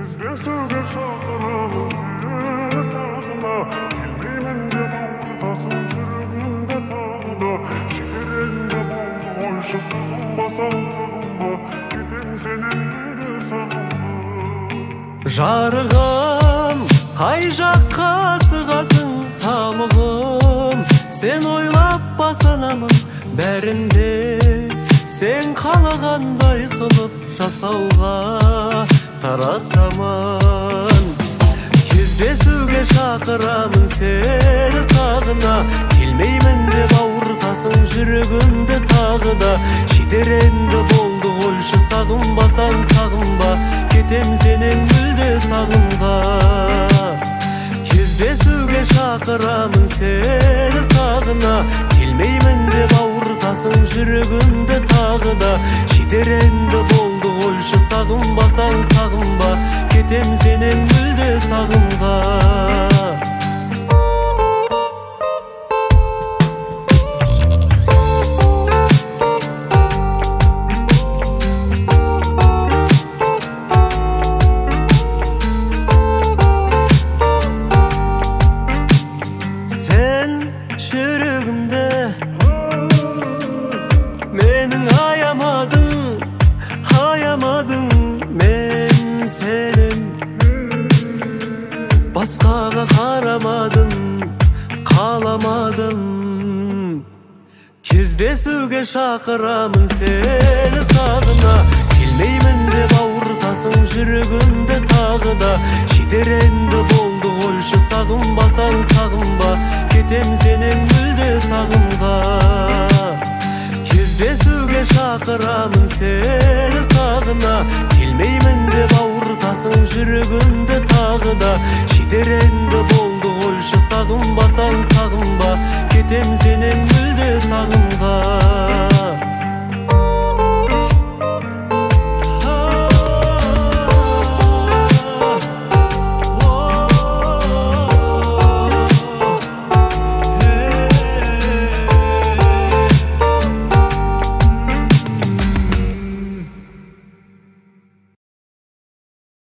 Кездесуге шақырамын сені сағына, келмеймін деп ауыртасың жүрегімді тағы да. Жетер енді болды қойшы, сағынбасаң сағынба, кетем сенен мүлде сағынба. Жарығым, қай жаққа сығасың тамығым, сен ойлап басанамын бәрінде, сен қалағандай қылып жасауға тарасамын. Кездесуге шақырамын сені сағына, келмеймін деп ауыртасың жүрегімді тағы да. Жетер енді болды қойшы, сағынбасаң сағынба, кетем сенен мүлде сағынға. Кездесуге шақырамын сені сағына, келмеймін деп ауыртасың жүрегімді тағы да. Жетер енді болды қойшы, сағынбасаң сағынба, кетем сенен мүлде сағынға. Жүрегімді менің аямадың мен сенің, басқаға қарамадым, қаламадым. Кездесуге шақырамын сені сағына, келмеймін деп ауыртасың жүрегімді тағы да. Жетер енді болды қойшы, сағынбасаң сағынба, кетем сенен мүлде сағынға. Кездесуге шақырамын сені сағына, келмеймін деп ауыртасың жүрегімді тағы да. Жетер енді болды қойшы, сағынбасаң сағынба, кетем сенен мүлде сағынға.